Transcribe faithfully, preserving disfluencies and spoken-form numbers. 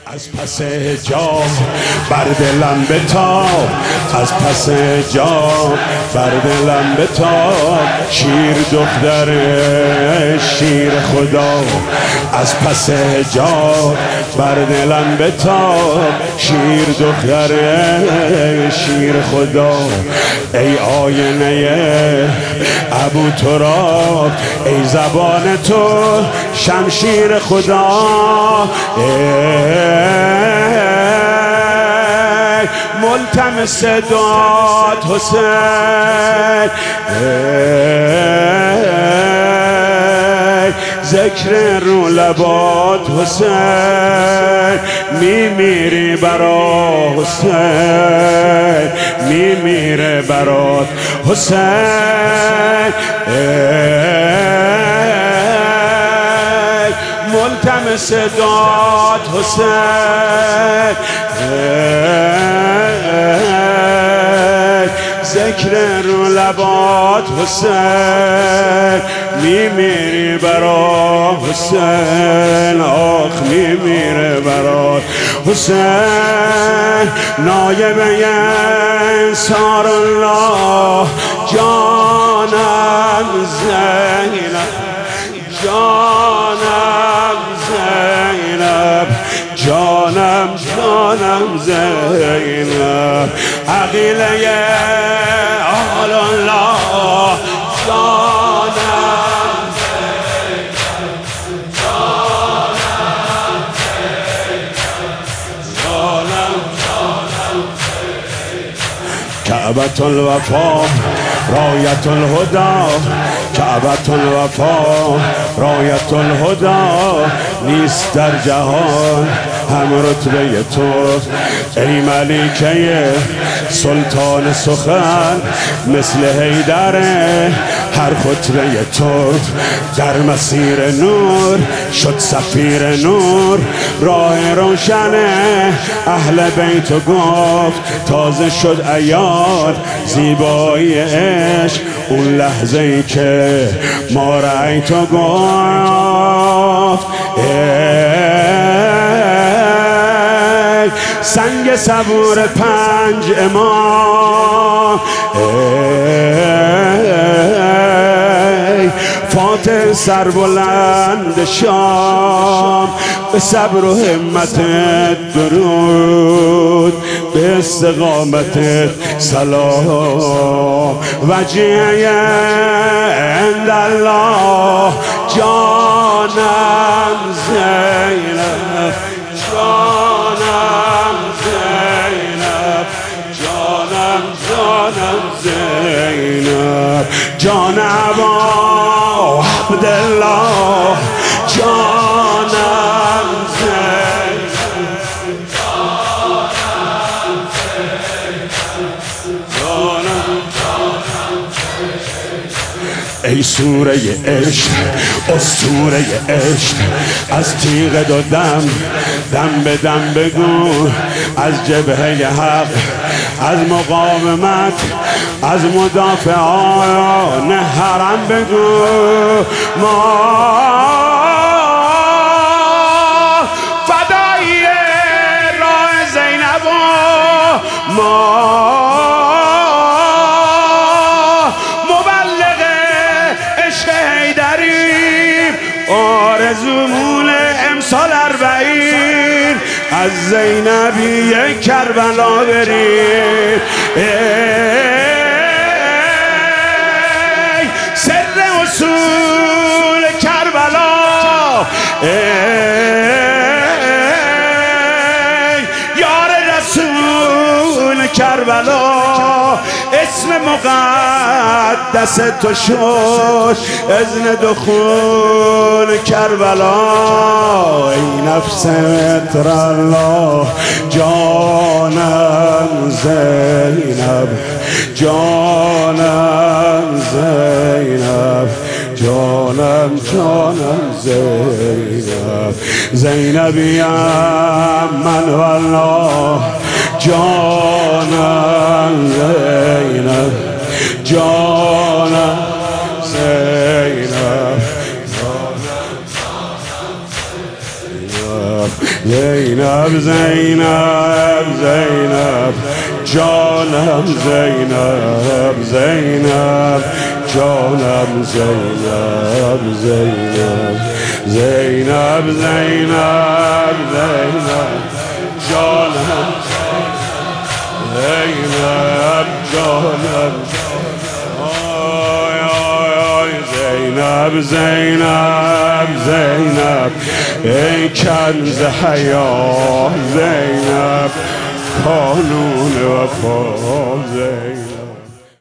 از پس حجاب بر دلم بتاب، از پس حجاب بر دلم بتاب، شیر دختر شیر خدا. از پس حجاب بر دلم بتاب، شیر دختر شیر خدا. ای آینه ابو تراب، ای زبان تو شمشیر خدا. ای ملتمس داد حسین، ای ذکر رو لبات حسین، میمیری برا حسین، میمیره برات حسین. ملتمس داد حسین، ذکر رو لبات حسین، میمیری برا حسین، آخ میمیره برا حسین. نایبه انصار الله جانم زینب، جانم زینب، جانم جانم زینب. عقیله آل الله جانم زینب، جانم زینب، جانم جانم زینب. کعبة الوفا رایت الهدى، کعبة الوفا رایت الهدى. نیست در جهان هم رتبه تو، ای ملیکه سلطان سخن، مثل حیدر هر خطبه تو. در مسیر نور شد سفیر نور، راه روشن اهل بیت گفت. تازه شد عیان زیبایی عشق، اون لحظه ای که ما رأیتو گفت. ای سنگ صبور پنج امام، ای فاتح سربلند شام، به صبر و همتت درود، به استقامتت سلام. وجیه عند الله جانم زینب، جانم زینب، جانم جانم زینب. جان ابا عبدالله جانم زینب، جانم زینب، جانم جانم زینب. ای سوره عشق اسطوره عشق، از تیغ دو دم دم به دم بگو، از جبهه حق، از مقاومت، از مدافعان حرم بگو. ما فدای راه زینب، ما مبلغ عشق حیدریم، آرزومون امسال اربعین از زینبی کربلا بریم. ای سر اصول کربلا، ای یار رسول کربلا، اسم مقدس تو شد اذن دخول کربلا. ای نفس متر الله جانم زینب، جانم زینب، جانم جانم زینب. زینبیم من والله جانم زینب، جانم زینب، جانم زینب زینب زینب جانم زینب زینب جانم زینب زینب زینب زینب زینب جانم زینب جانم آی آی آی زینب زینب زینب ای کنز حیا زینب کانون وفا زینب